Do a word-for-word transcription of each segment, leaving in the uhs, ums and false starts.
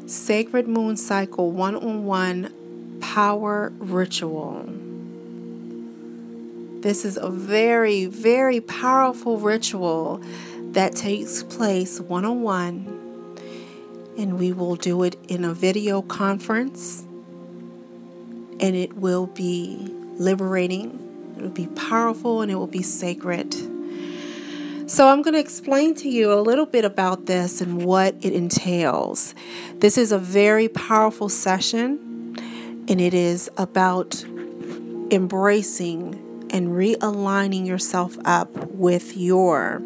Sacred Moon Cycle one-on-one Power Ritual. This is a very, very powerful ritual that takes place one-on-one, and we will do it in a video conference, and it will be liberating, it will be powerful, and it will be sacred. So I'm going to explain to you a little bit about this and what it entails. This is a very powerful session, and it is about embracing and realigning yourself up with your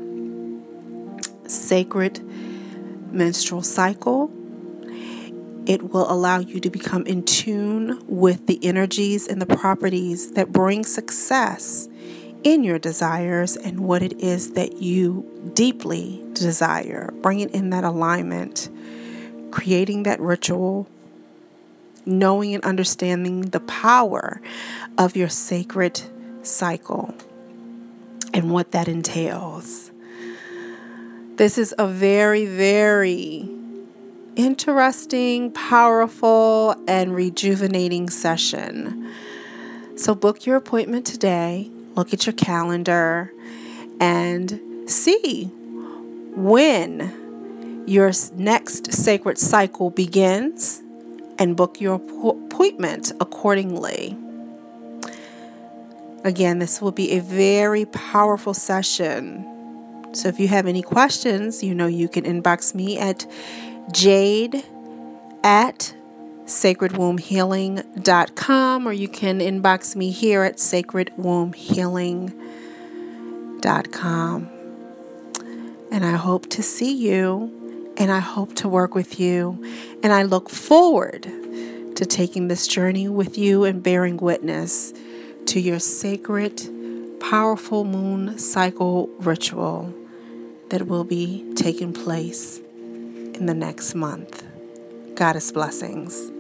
sacred menstrual cycle. It will allow you to become in tune with the energies and the properties that bring success in your desires and what it is that you deeply desire. Bringing in that alignment, creating that ritual, knowing and understanding the power of your sacred cycle and what that entails. This is a very, very interesting, powerful, and rejuvenating session. So book your appointment today. Look at your calendar and see when your next sacred cycle begins and book your appointment accordingly. Again, this will be a very powerful session. So if you have any questions, you know you can inbox me at jade at sacred womb healing dot com, or you can inbox me here at sacred womb healing dot com. And I hope to see you, and I hope to work with you, and I look forward to taking this journey with you and bearing witness to your sacred, powerful moon cycle ritual that will be taking place in the next month. Goddess blessings.